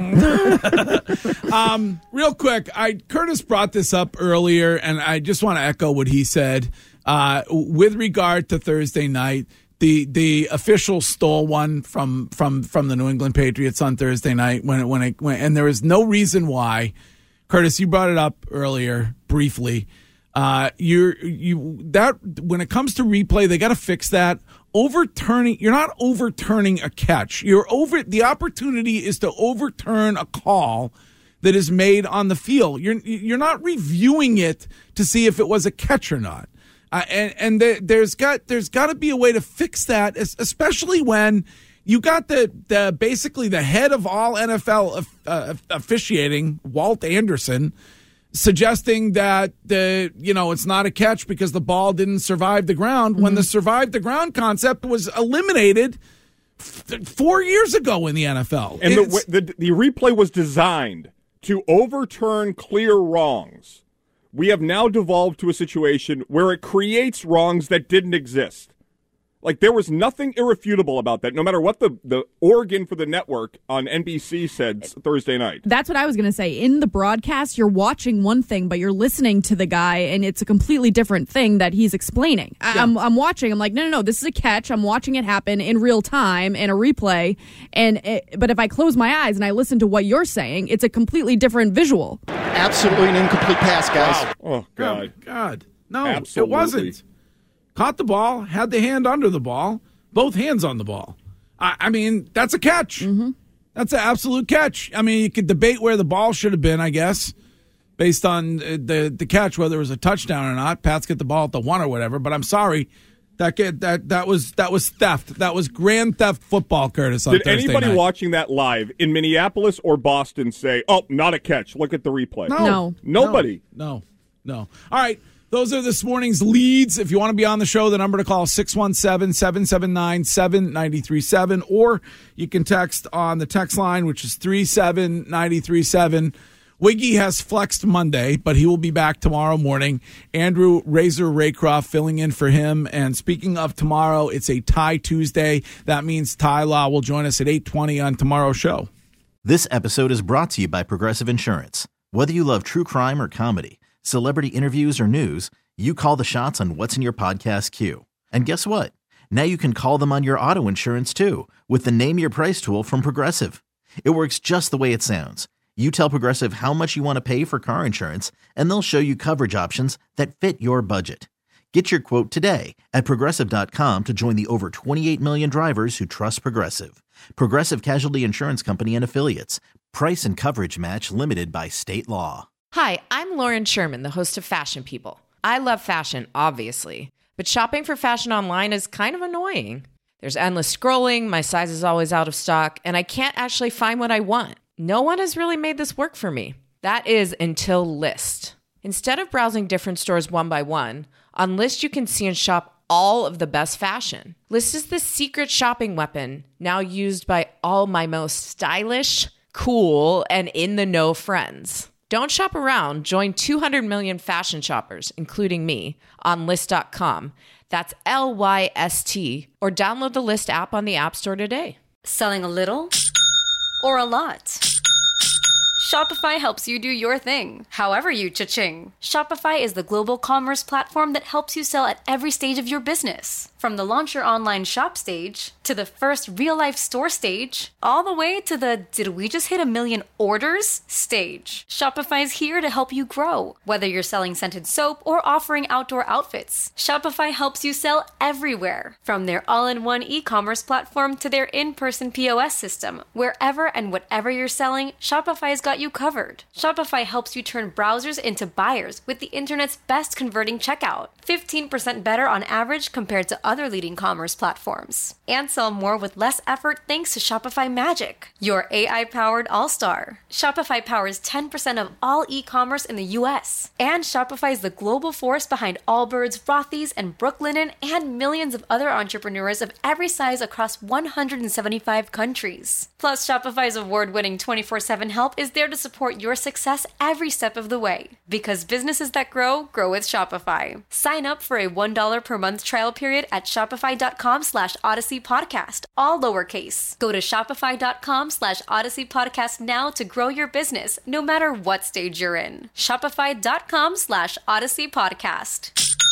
Um, real quick, I Curtis brought this up earlier, and I just want to echo what he said uh, with regard to Thursday night. The the officials stole one from from from the New England Patriots on Thursday night when it when it went, and there was no reason why. Curtis, you brought it up earlier briefly. Uh, you're you that when it comes to replay, they got to fix that. Overturning, you're not overturning a catch. You're over. The opportunity is to overturn a call that is made on the field. You're you're not reviewing it to see if it was a catch or not. Uh, and and there, there's got there's got to be a way to fix that, especially when you got the the basically the head of all N F L uh, officiating, Walt Anderson, suggesting that the you know it's not a catch because the ball didn't survive the ground mm-hmm. when the survive the ground concept was eliminated f- four years ago in the N F L. And the, the the replay was designed to overturn clear wrongs. We have now devolved to a situation where it creates wrongs that didn't exist. Like, there was nothing irrefutable about that, no matter what the, the organ for the network on N B C said Thursday night. That's what I was going to say. In the broadcast, you're watching one thing, but you're listening to the guy, and it's a completely different thing that he's explaining. I, I'm, I'm watching. I'm like, no, no, no, this is a catch. I'm watching it happen in real time in a replay. And it, But if I close my eyes and I listen to what you're saying, it's a completely different visual. Absolutely an incomplete pass, guys. Wow. Oh, God. Oh, God. No, Absolutely. it wasn't. Caught the ball, had the hand under the ball, both hands on the ball. I, I mean, that's a catch. Mm-hmm. That's an absolute catch. I mean, you could debate where the ball should have been, I guess, based on the the catch, whether it was a touchdown or not. Pats get the ball at the one or whatever. But I'm sorry, that get, that that was that was theft. That was grand theft football, Curtis. On Did Thursday anybody night. watching that live in Minneapolis or Boston say, "Oh, not a catch"? Look at the replay. No, No. Nobody. No, no. no. All right. Those are this morning's leads. If you want to be on the show, the number to call is six one seven, seven seven nine, seven nine three seven, or you can text on the text line, which is three seven nine three seven. Wiggy has flexed Monday, but he will be back tomorrow morning. Andrew Razor Raycroft filling in for him. And speaking of tomorrow, it's a Tie Tuesday. That means Ty Law will join us at eight twenty on tomorrow's show. This episode is brought to you by Progressive Insurance. Whether you love true crime or comedy, celebrity interviews or news, you call the shots on what's in your podcast queue. And guess what? Now you can call them on your auto insurance too with the Name Your Price tool from Progressive. It works just the way it sounds. You tell Progressive how much you want to pay for car insurance, and they'll show you coverage options that fit your budget. Get your quote today at Progressive dot com to join the over twenty-eight million drivers who trust Progressive. Progressive Casualty Insurance Company and Affiliates. Price and coverage match limited by state law. Hi, I'm Lauren Sherman, the host of Fashion People. I love fashion, obviously, but shopping for fashion online is kind of annoying. There's endless scrolling, my size is always out of stock, and I can't actually find what I want. No one has really made this work for me. That is until Lyst. Instead of browsing different stores one by one, on Lyst you can see and shop all of the best fashion. Lyst is the secret shopping weapon now used by all my most stylish, cool, and in-the-know friends. Don't shop around. Join two hundred million fashion shoppers, including me, on Lyst dot com. That's L Y S T, or download the Lyst app on the App Store today. Selling a little or a lot? Shopify helps you do your thing, however you cha-ching. Shopify is the global commerce platform that helps you sell at every stage of your business. From the launch your online shop stage, to the first real-life store stage, all the way to the did we just hit a million orders stage. Shopify's here to help you grow. Whether you're selling scented soap or offering outdoor outfits, Shopify helps you sell everywhere. From their all-in-one e-commerce platform to their in-person P O S system, wherever and whatever you're selling, Shopify's got you covered. Shopify helps you turn browsers into buyers with the internet's best converting checkout. fifteen percent better on average compared to other leading commerce platforms. And sell more with less effort thanks to Shopify Magic, your A I-powered all-star. Shopify powers ten percent of all e-commerce in the U S. And Shopify is the global force behind Allbirds, Rothy's, and Brooklinen, and millions of other entrepreneurs of every size across one hundred seventy-five countries. Plus, Shopify's award-winning twenty-four seven help is there to support your success every step of the way. Because businesses that grow, grow with Shopify. Sign up for a one dollar per month trial period at shopify.com slash Odyssey Podcast, all lowercase. Go to shopify.com slash Odyssey Podcast now to grow your business, no matter what stage you're in. Shopify.com slash Odyssey Podcast.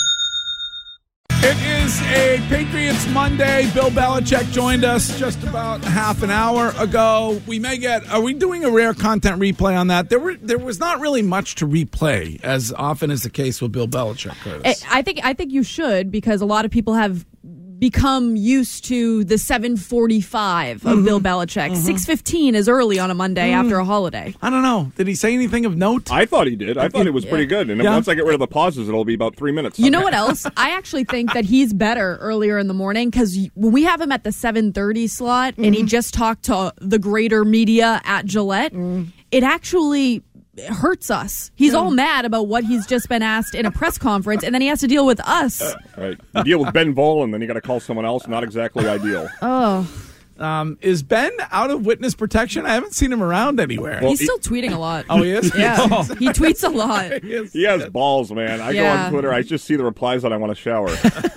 It is a Patriots Monday. Bill Belichick joined us just about half an hour ago. We may get, are we doing a rare content replay on that? There were there was not really much to replay, as often is the case with Bill Belichick, Curtis. I think I think you should, because a lot of people have become used to the seven forty-five of mm-hmm. Bill Belichick. Mm-hmm. six fifteen is early on a Monday mm. after a holiday. I don't know. Did he say anything of note? I thought he did. I thought it was yeah. pretty good. And yeah. once I get rid of the pauses, it'll be about three minutes. You know what else? I actually think that he's better earlier in the morning, because when we have him at the seven thirty slot mm-hmm. and he just talked to the greater media at Gillette, mm. it actually hurts us. He's all mad about what he's just been asked in a press conference, and then he has to deal with us. Uh, right. You deal with Ben Volen, then you got to call someone else. Not exactly ideal. Oh. Um, is Ben out of witness protection? I haven't seen him around anywhere. Well, he's he, still tweeting a lot. Oh, he is? Yeah. He tweets a lot. he, he has balls, man. I yeah. go on Twitter. I just see the replies that I want to shower.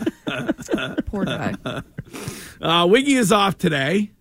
Poor guy. Uh, Wiggy is off today,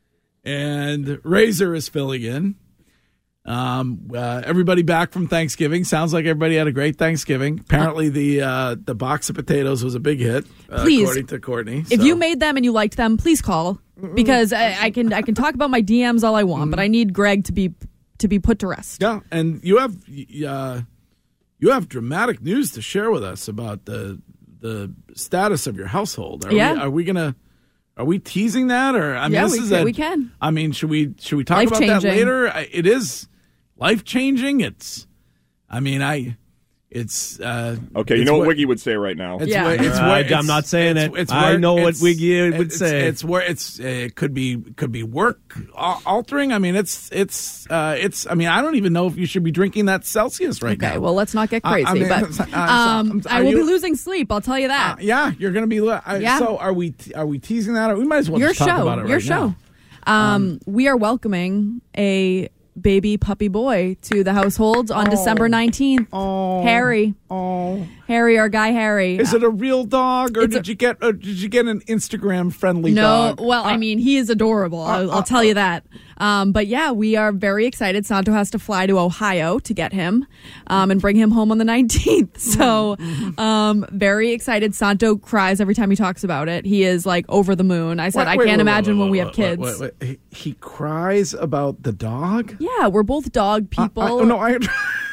and Razor is filling in. Um, uh, everybody back from Thanksgiving. Sounds like everybody had a great Thanksgiving. Apparently, the uh, the box of potatoes was a big hit, uh, please, according to Courtney. If so. you made them and you liked them, please call, because I, I can I can talk about my D Ms all I want, mm-hmm. but I need Greg to be to be put to rest. Yeah, and you have uh, you have dramatic news to share with us about the the status of your household. Are yeah, we, are we gonna? Are we teasing that, or I mean, yeah, this we is can, a, we can. I mean, should we should we talk about that later? It is life changing. It's, I mean, I, it's uh, okay. You it's know what, what Wiggy would say right now. It's yeah, where, it's uh, where, it's, I'm not saying it's, it. It's I where, know what Wiggy would it's, say. It's where it's uh, it could be could be work altering. I mean, it's it's uh, it's. I mean, I don't even know if you should be drinking that Celsius right okay, now. Okay, well, let's not get crazy. Uh, I mean, but uh, um, I will you, be losing sleep. I'll tell you that. Uh, yeah, you're going to be. Uh, yeah. So are we? Are we teasing that? Or we might as well your just show, talk about it right your show. now. Um, Um, we are welcoming a baby puppy boy to the household on oh, December nineteenth. Oh, Harry. Oh, Harry, our guy Harry. Is it a real dog, or It's did a- you get or did you get an Instagram friendly No, dog? well, I mean, he is adorable. I'll, I'll tell you that. Um, but yeah, we are very excited. Santo has to fly to Ohio to get him um, and bring him home on the nineteenth. So um, very excited. Santo cries every time he talks about it. He is like over the moon. I said, Wait, I wait, can't wait, imagine wait, when we wait, have wait, kids. wait, wait, wait. He, he cries about the dog? Yeah, we're both dog people. I, I, no, I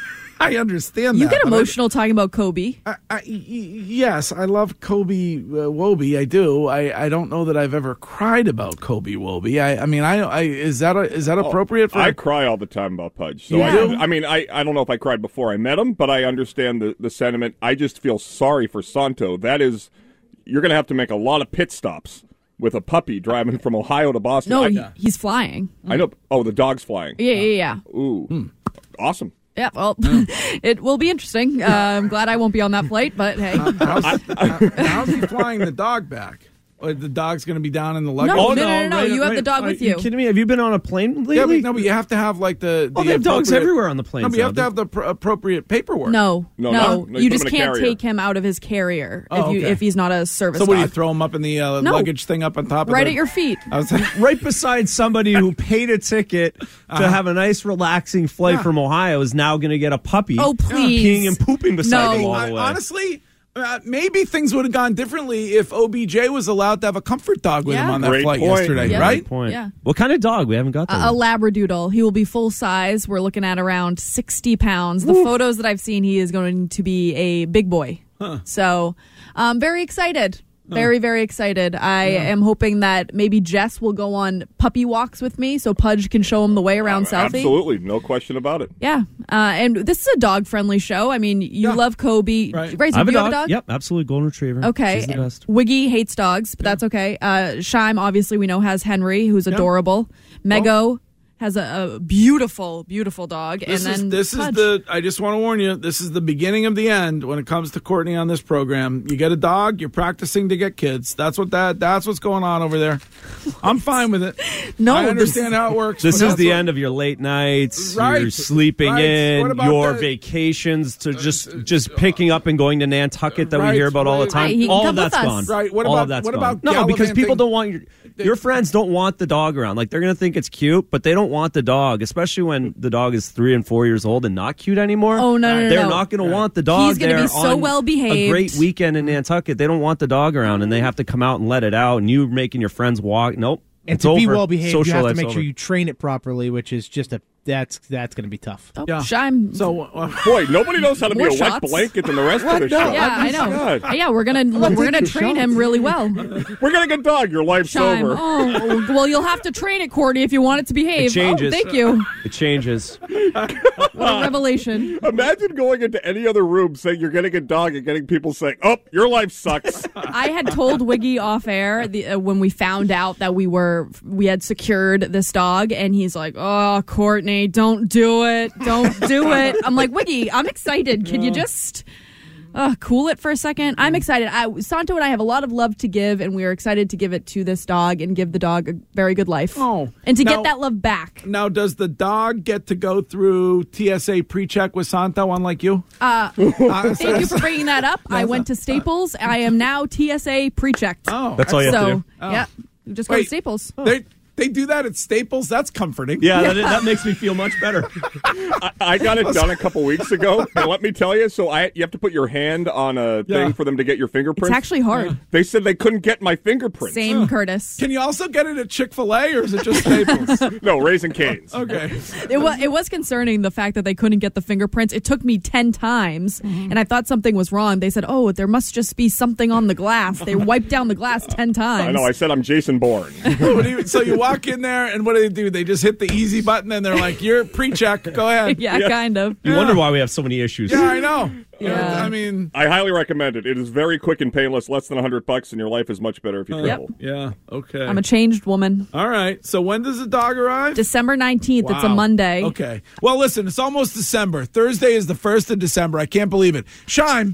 I understand you that. get but I- emotional talking about Kobe. I, I, y- yes, I love Kobe uh, Wobie. I do. I, I don't know that I've ever cried about Kobe Wobie. I, I mean, I, I is that a, is that appropriate for? I cry all the time about Pudge. So You I, do? I mean, I, I don't know if I cried before I met him, but I understand the, the sentiment. I just feel sorry for Santo. That is, you're going to have to make a lot of pit stops with a puppy driving from Ohio to Boston. No, I, he, he's flying. I know. Oh, the dog's flying. Yeah, yeah, yeah. Ooh, awesome. Yeah, well, it will be interesting. Uh, I'm glad I won't be on that flight, but hey. How's, how- how's he flying the dog back? Or the dog's going to be down in the luggage? No, no, no, no, no. You have the dog with Are you you. kidding me? Have you been on a plane lately? Yeah, but, no, but you have to have like the. Oh, the they have dogs appropriate- everywhere on the planes No, but you now. have to have the pr- appropriate paperwork. No, No, no, no, no, you you put just him in a can't carrier. take him out of his carrier Oh, if you okay. if he's not a service So what do you dog. throw him up in the uh, No. luggage thing up on top of Right the- at your feet. I was right beside somebody who paid a ticket to Uh-huh. have a nice, relaxing flight Yeah. from Ohio is now going to get a puppy. Oh, please. Peeing and pooping beside No. him all I- the way. honestly, uh, maybe things would have gone differently if O B J was allowed to have a comfort dog with him Yeah. on that Great flight point. yesterday, Yeah. right? Good point. Yeah. What kind of dog? We haven't got A, that. a Labradoodle. He will be full size. We're looking at around sixty pounds. The photos that I've seen, he is going to be a big boy. So, um, very excited. Very, very excited. I am hoping that maybe Jess will go on puppy walks with me so Pudge can show him the way around Southie. Absolutely, no question about it. Yeah. Uh, and this is a dog-friendly show. I mean, you Yeah. love Kobe. Right. Right, so I have do a you dog. have a dog? Yep, absolute golden retriever. Okay. She's the best. Wiggy hates dogs, but that's okay. Uh, Shime, obviously, we know, has Henry, who's adorable. Mego has a, a beautiful, beautiful dog. This and is then this is Pudge. the. I just want to warn you. This is the beginning of the end when it comes to Courtney on this program. You get a dog, you're practicing to get kids. That's what that. That's what's going on over there. I'm fine with it. No, I this- understand how it works. This but is that's the what- end of your late nights, Right. your sleeping Right. in, What about your the- vacations to just just picking up and going to Nantucket that Right, we hear about all the right. time. Right, he can all come of that's with us. gone. Right, what all about- of that's what gone. about no? Because people gallivanting? don't want your your friends don't want the dog around. Like they're gonna think it's cute, but they don't want the dog, especially when the dog is three and four years old and not cute anymore. Oh, no, no, no, They're no. not gonna want the dog. He's gonna there be so on well behaved. A great weekend in Nantucket. They don't want the dog around, and they have to come out and let it out. And you making your friends walk. Nope. And it's to be over. well behaved, Social you have to life's make over. sure you train it properly, which is just a that's that's going to be tough. Oh, Yeah. Shime. So uh, Boy, nobody knows how to be More a wet shots. blanket than the rest of the No. show. Yeah, I know. God. Uh, yeah, we're gonna we're gonna train him really well. We're gonna get dog. Your life's Shime. over. Oh, well, you'll have to train it, Courtney, if you want it to behave. It changes. Oh, thank you. It changes. What a revelation. Imagine going into any other room saying you're getting a dog and getting people saying, "Oh, your life sucks." I had told Wiggy off air the, uh, when we found out that we were we had secured this dog, and he's like, "Oh, Courtney, don't do it, don't do it." I'm like, Wiggy, I'm excited. Can you just uh, cool it for a second? I'm excited. I, Santo and I have a lot of love to give, and we are excited to give it to this dog and give the dog a very good life. Oh, and to now- get that love back. now, does the dog get to go through T S A pre-check with Santo, unlike you? Uh, Uh, thank you for bringing that up. I went to Staples. I am now T S A pre-checked. Oh, That's all you have so, to do. yeah, you just go to Wait. Staples. They they do that at Staples. That's comforting. Yeah, That, that makes me feel much better. I, I got it done a couple weeks ago, and let me tell you. So I, you have to put your hand on a Yeah. thing for them to get your fingerprints. It's actually hard. They said they couldn't get my fingerprints. Same, Curtis. Can you also get it at Chick-fil-A, or is it just Staples? No, Raising Cane's. Okay. It was it was concerning the fact that they couldn't get the fingerprints. It took me ten times, Mm-hmm. and I thought something was wrong. They said, "Oh, there must just be something on the glass." They wiped down the glass ten times. I know. I said I'm Jason Bourne. What do you- so you walk in there, and what do they do? They just hit the easy button, and they're like, "You're pre-check. Go ahead." yeah, kind of. You wonder why we have so many issues. Yeah, I know. Yeah. I mean, I highly recommend it. It is very quick and painless, less than a hundred bucks, and your life is much better if you uh, travel. yeah. Okay. I'm a changed woman. All right. So when does the dog arrive? December nineteenth. It's a Wow. Monday. Okay. Well, listen, it's almost December. Thursday is the first of December. I can't believe it. Shime,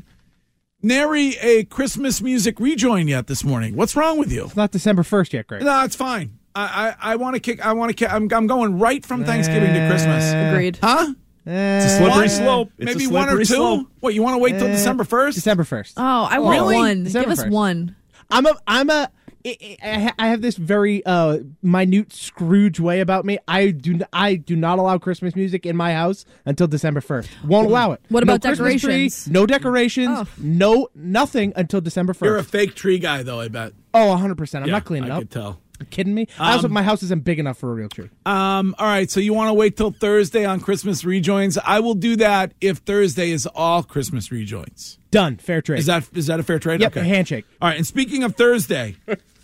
nary a Christmas music rejoin yet this morning. What's wrong with you? It's not December first yet, Greg. No, it's fine. I I, I want to kick. I want to. I'm, I'm going right from Thanksgiving to Christmas. Agreed. Huh? It's a slippery slope. It's Maybe a one or two. slope. What, you want to wait till Eh, December first? December first. Oh, I want Really? one. December Give us first. one. I'm a I'm a I, I I have this very uh, minute Scrooge way about me. I do I do not allow Christmas music in my house until December first. Won't allow it. What No about Christmas tree, decorations? no decorations. Oh. No nothing until December first. You're a fake tree guy, though, I bet. Oh, one hundred percent. I'm Yeah, not cleaning I up. could tell. You kidding me? I also, Um, my house isn't big enough for a real tree. Um, all right, so you want to wait till Thursday on Christmas rejoins? I will do that if Thursday is all Christmas rejoins. Done. Fair trade. Is that is that a fair trade? Yep, Okay. a handshake. All right, and speaking of Thursday,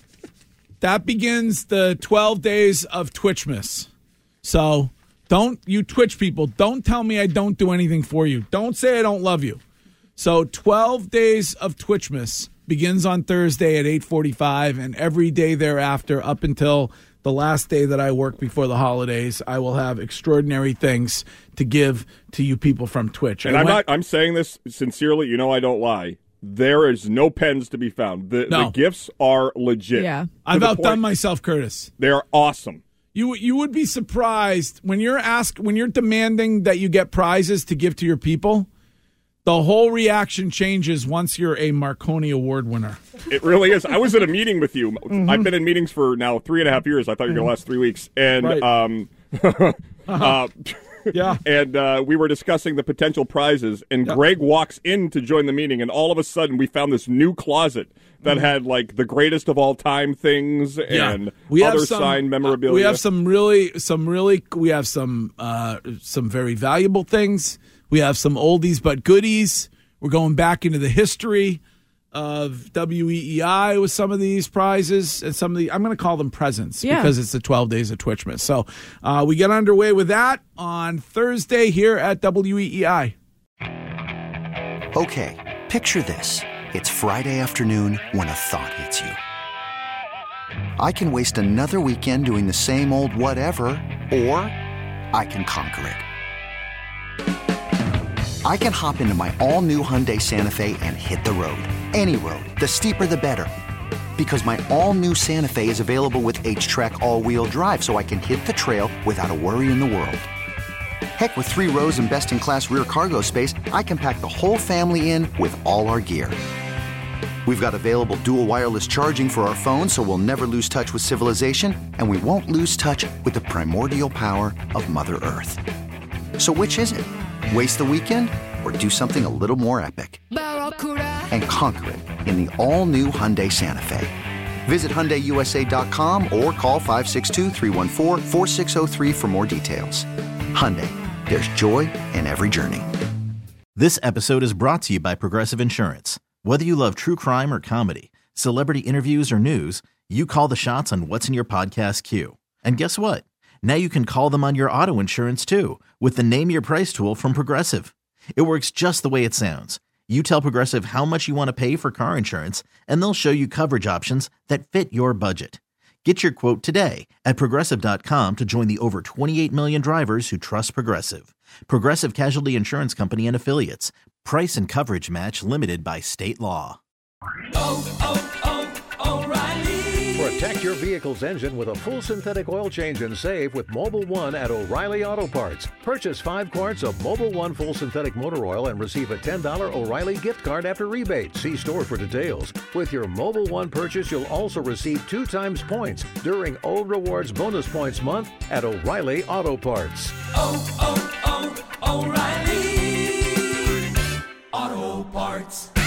that begins the twelve days of Twitchmas. So don't, you Twitch people, don't tell me I don't do anything for you. Don't say I don't love you. So twelve days of Twitchmas begins on Thursday at eight forty-five, and every day thereafter up until the last day that I work before the holidays, I will have extraordinary things to give to you people from Twitch. And I I'm went- not. I'm saying this sincerely. You know, I don't lie. There is no pens to be found. The, No. the gifts are legit. Yeah. To I've the outdone point- myself, Curtis. They're awesome. You you would be surprised when you're asked when you're demanding that you get prizes to give to your people. The whole reaction changes once you're a Marconi Award winner. It really is. I was at a meeting with you. Mm-hmm. I've been in meetings for now three and a half years. I thought you were going to last three weeks. And Right. um, uh, Yeah. and uh, we were discussing the potential prizes. And Yep. Greg walks in to join the meeting, and all of a sudden we found this new closet that had like the greatest of all time things and we have other some, signed memorabilia. We have some really, some really, we have some, uh, some very valuable things. We have some oldies but goodies. We're going back into the history of W E E I with some of these prizes and some of the, I'm going to call them presents Yeah. because it's the twelve days of Twitchmas. So uh, we get underway with that on Thursday here at W E E I. Okay, picture this. It's Friday afternoon when a thought hits you. I can waste another weekend doing the same old whatever, or I can conquer it. I can hop into my all-new Hyundai Santa Fe and hit the road. Any road. The steeper, the better. Because my all-new Santa Fe is available with H-Track all-wheel drive, so I can hit the trail without a worry in the world. Heck, with three rows and best-in-class rear cargo space, I can pack the whole family in with all our gear. We've got available dual wireless charging for our phones, so we'll never lose touch with civilization, and we won't lose touch with the primordial power of Mother Earth. So which is it? Waste the weekend or do something a little more epic? And conquer it in the all-new Hyundai Santa Fe. Visit Hyundai U S A dot com or call five six two, three one four, four six zero three for more details. Hyundai, there's joy in every journey. This episode is brought to you by Progressive Insurance. Whether you love true crime or comedy, celebrity interviews or news, you call the shots on what's in your podcast queue. And guess what? Now you can call them on your auto insurance too with the Name Your Price tool from Progressive. It works just the way it sounds. You tell Progressive how much you want to pay for car insurance, and they'll show you coverage options that fit your budget. Get your quote today at Progressive dot com to join the over twenty-eight million drivers who trust Progressive. Progressive Casualty Insurance Company and Affiliates. Price and coverage match limited by state law. Protect your vehicle's engine with a full synthetic oil change and save with Mobile One at O'Reilly Auto Parts. Purchase five quarts of Mobile One full synthetic motor oil and receive a ten dollars O'Reilly gift card after rebate. See store for details. With your Mobile One purchase, you'll also receive two times points during O Rewards Bonus Points Month at O'Reilly Auto Parts. Oh, oh, oh, O'Reilly Auto Parts.